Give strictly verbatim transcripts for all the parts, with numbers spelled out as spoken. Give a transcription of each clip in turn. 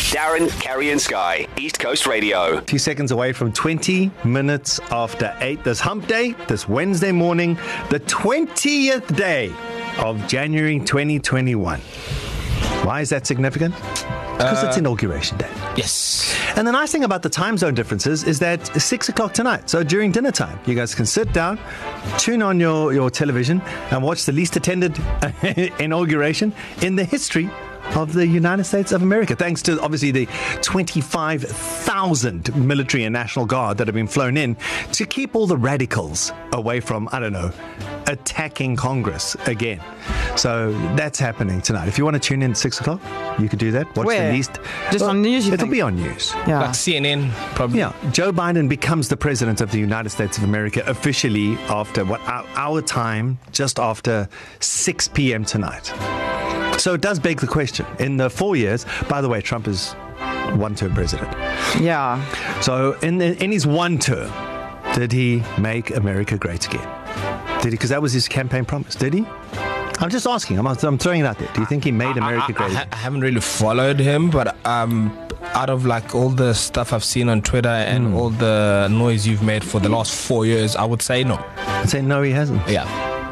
Darren, Kerry and Sky, East Coast Radio. Two seconds away from twenty minutes after eight. This hump day, this Wednesday morning, the twentieth day of January twenty twenty-one. Why is that significant? Because uh, it's inauguration day. Yes. And the nice thing about the time zone differences is that it's six o'clock tonight. So during dinner time, you guys can sit down, tune on your, your television and watch the least attended inauguration in the history of the United States of America, thanks to obviously the twenty-five thousand military and National Guard that have been flown in to keep all the radicals away from, I don't know, attacking Congress again. So that's happening tonight. If you want to tune in at six o'clock, you could do that. Watch Where? the least. Just well, on news, you It'll think? be on news. Yeah. Like C N N, probably. Yeah. Joe Biden becomes the president of the United States of America officially after what our, our time, just after six p.m. tonight. So it does beg the question. In the four years, by the way, Trump is one-term president. Yeah. So in the, in his one term, did he make America great again? Did he? Because that was his campaign promise. Did he? I'm just asking. I'm, I'm throwing it out there. Do you think he made America I, I, great? I, I haven't really followed him, but um, out of like all the stuff I've seen on Twitter and mm. all the noise you've made for the last four years, I would say no. I'd say no, he hasn't. Yeah.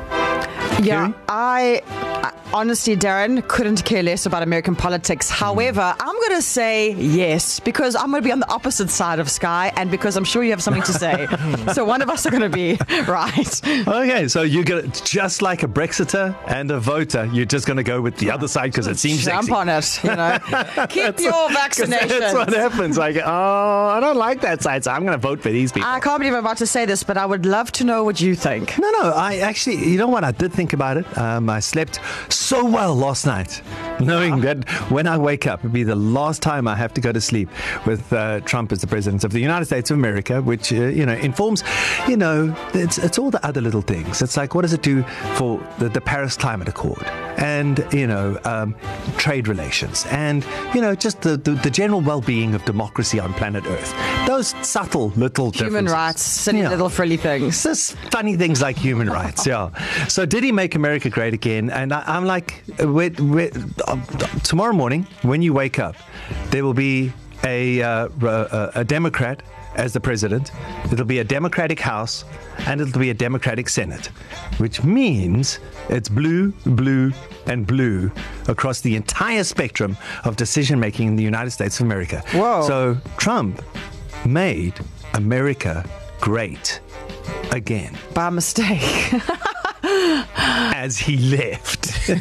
Yeah, I, I honestly, Darren, couldn't care less about American politics. However, mm. I'm going to say yes, because I'm going to be on the opposite side of Sky, and because I'm sure you have something to say. So one of us are going to be right. Okay, so you're going to, just like a Brexiter and a voter, you're just going to go with the other side because it seems Jump sexy. on it, you know. Keep your vaccinations. That's what happens. Like, oh, I don't like that side, so I'm going to vote for these people. I can't believe I'm about to say this, but I would love to know what you think. No, no, I actually, you know what, I did think about it. Um, I slept so well last night, knowing that when I wake up, it'll be the last time I have to go to sleep with uh, Trump as the president of the United States of America, which, uh, you know, informs, you know, it's, it's all the other little things. It's like, what does it do for the, the Paris Climate Accord? And, you know, um, trade relations and, you know, just the, the, the general well-being of democracy on planet Earth. Those subtle little Human differences. rights, silly yeah. little frilly things. Just funny things like human rights, yeah. So did he make America great again? And I, I'm like, we're, we're, uh, tomorrow morning, when you wake up, there will be a, uh, a, a Democrat as the president. It'll be a Democratic House and it'll be a Democratic Senate, which means it's blue, blue, and blue across the entire spectrum of decision-making in the United States of America. Whoa. So Trump made America great again. By mistake. As he left.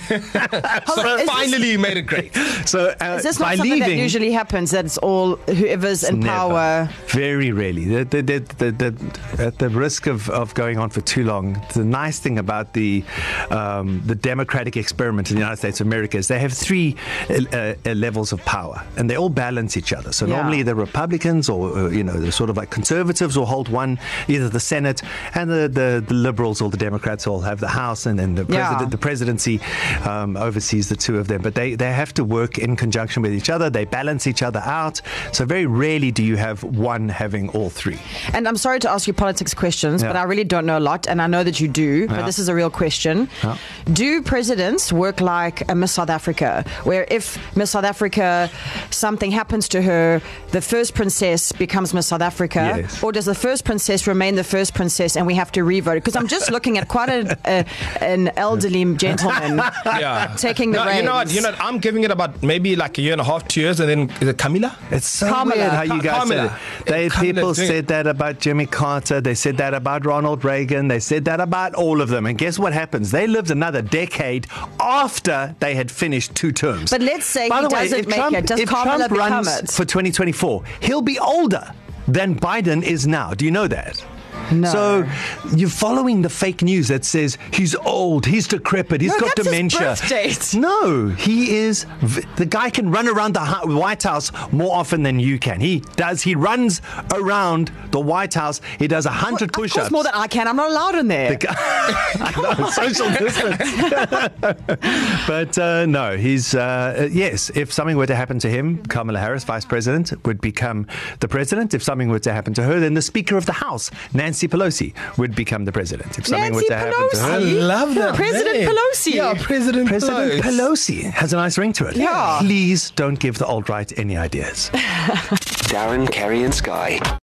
So finally you made it great. So uh, Is this by not something leaving, that usually happens? That it's all whoever's in never, power. Very rarely. The, the, the, the, the, at the risk of, of going on for too long, the nice thing about the um, the democratic experiment in the United States of America is they have three uh, uh, levels of power, and they all balance each other. So Yeah. normally the Republicans or uh, you know the sort of like conservatives will hold one, either the Senate, and the, the, the liberals or the Democrats will have the House, and then the president, Yeah. the presidency um, oversees the two of them. But they, they have to work in conjunction with each other. They balance each other out. So very rarely do you have one having all three. And I'm sorry to ask you politics questions, Yeah. but I really don't know a lot, and I know that you do, but Yeah. this is a real question. Yeah. Do presidents work like a Miss South Africa, where if Miss South Africa, something happens to her, the first princess becomes Miss South Africa? Yes. Or does the first princess remain the first princess and we have to revote? Because I'm just looking at quite a, a, an elderly gentleman Yeah. taking the no, reins. you know what? You know, what? I'm giving it about maybe like a year and a half, two years, and then is it Camila? It's so Kamala. weird how you guys Kamala. said it. They, Kamala people doing- said that about Jimmy Carter. They said that about Ronald Reagan. They said that about all of them. And guess what happens? They lived another decade after they had finished two terms. But let's say By he the way, doesn't if make Trump, it. Does if Kamala Trump become runs it? for twenty twenty-four, he'll be older than Biden is now. Do you know that? No. So you're following the fake news that says he's old, he's decrepit, he's No, got that's his dementia. birth date. No, he is. v- The guy can run around the hu- White House more often than you can. He does. He runs around the White House. He does a hundred Of push-ups. course, more than I can. I'm not allowed in there. I know, social distance. But uh, no, he's, uh, yes, if something were to happen to him, Kamala Harris, Vice President, would become the President. If something were to happen to her, then the Speaker of the House, Nancy Nancy Pelosi would become the president if something Nancy were to happen to I her. love that President name. Pelosi. Yeah, President, President Pelosi. Pelosi has a nice ring to it. Yeah. Please don't give the alt-right any ideas. Darren, Kerry and Sky.